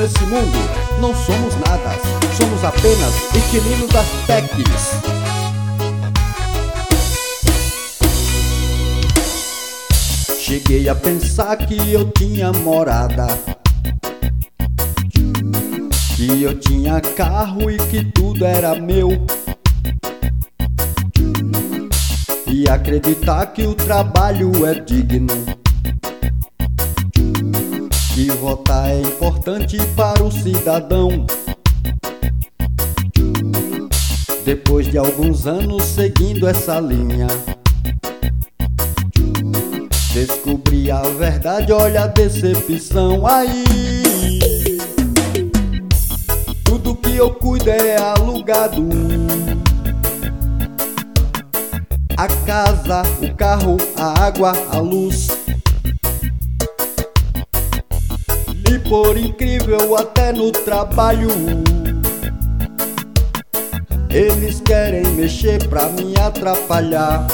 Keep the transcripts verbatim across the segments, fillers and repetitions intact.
nesse mundo não somos nada, somos apenas inquilinos das techs. Cheguei a pensar que eu tinha morada, que eu tinha carro e que tudo era meu, e acreditar que o trabalho é digno, que votar é importante para o cidadão. Depois de alguns anos seguindo essa linha, descobri a verdade, olha a decepção aí. Tudo que eu cuido é alugado, a casa, o carro, a água, a luz. E por incrível, até no trabalho eles querem mexer pra me atrapalhar.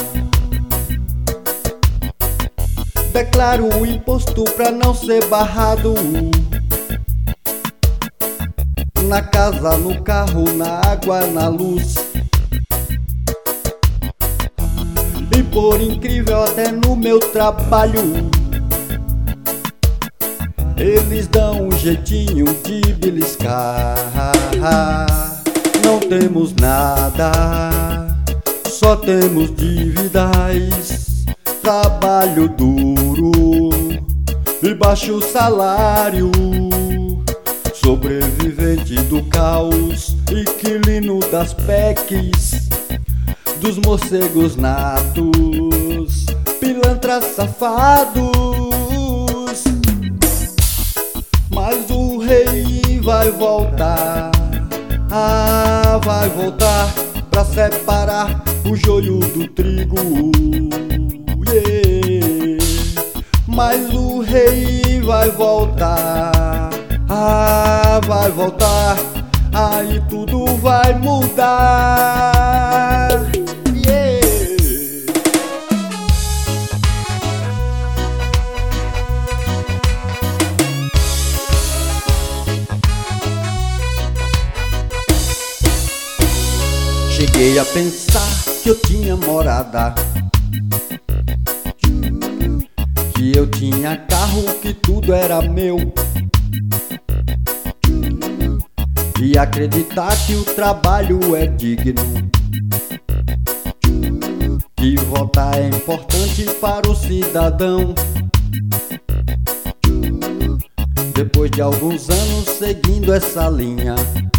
Declaro o imposto pra não ser barrado, na casa, no carro, na água, na luz. E por incrível, até no meu trabalho eles dão um jeitinho de beliscar. Não temos nada, só temos dívidas, trabalho duro e baixo salário, sobrevivente do caos, inquilino das pecs, dos morcegos natos, pilantras safados. Mas o rei vai voltar, ah, vai voltar pra separar o joio do trigo, yeah. Mas o rei vai voltar, ah, vai voltar, aí tudo vai mudar, yeah. Cheguei a pensar que eu tinha morada, que eu tinha carro, que tudo era meu, e acreditar que o trabalho é digno, que votar é importante para o cidadão. Depois de alguns anos seguindo essa linha,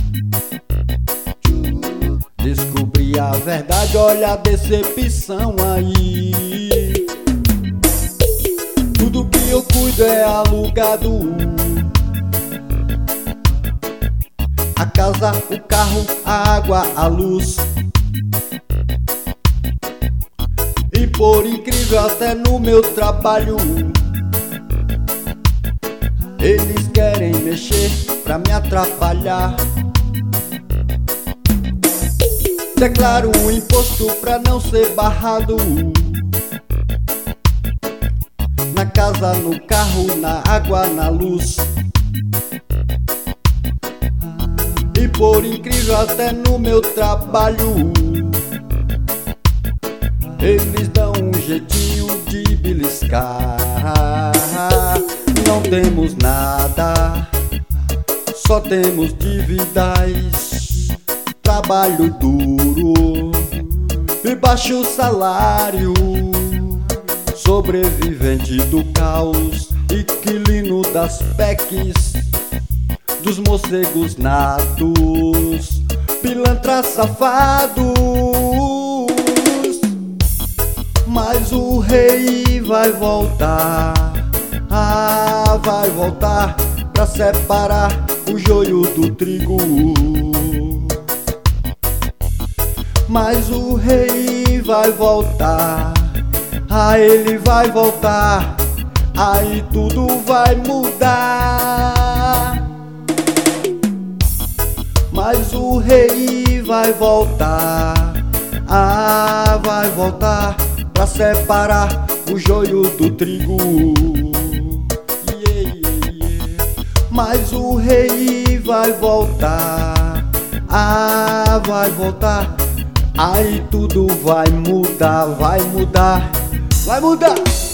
descobri a verdade, olha a decepção aí. Tudo que eu cuido é alugado, a casa, o carro, a água, a luz. E por incrível, até no meu trabalho eles querem mexer pra me atrapalhar. Declaro o imposto pra não ser barrado, na casa, no carro, na água, na luz. E por incrível, até no meu trabalho eles dão um jeitinho de beliscar. Não temos nada, só temos dívidas, trabalho duro e baixo salário, sobrevivente do caos, inquilino das pecs, dos morcegos natos, pilantras safados. Mas o rei vai voltar, ah, vai voltar pra separar o joio do trigo. Mas o rei vai voltar, ah, ele vai voltar, aí tudo vai mudar. Mas o rei vai voltar, ah, vai voltar pra separar o joio do trigo, yeah, yeah, yeah. mas o rei vai voltar. Ah, vai voltar. Aí tudo vai mudar, vai mudar, vai mudar.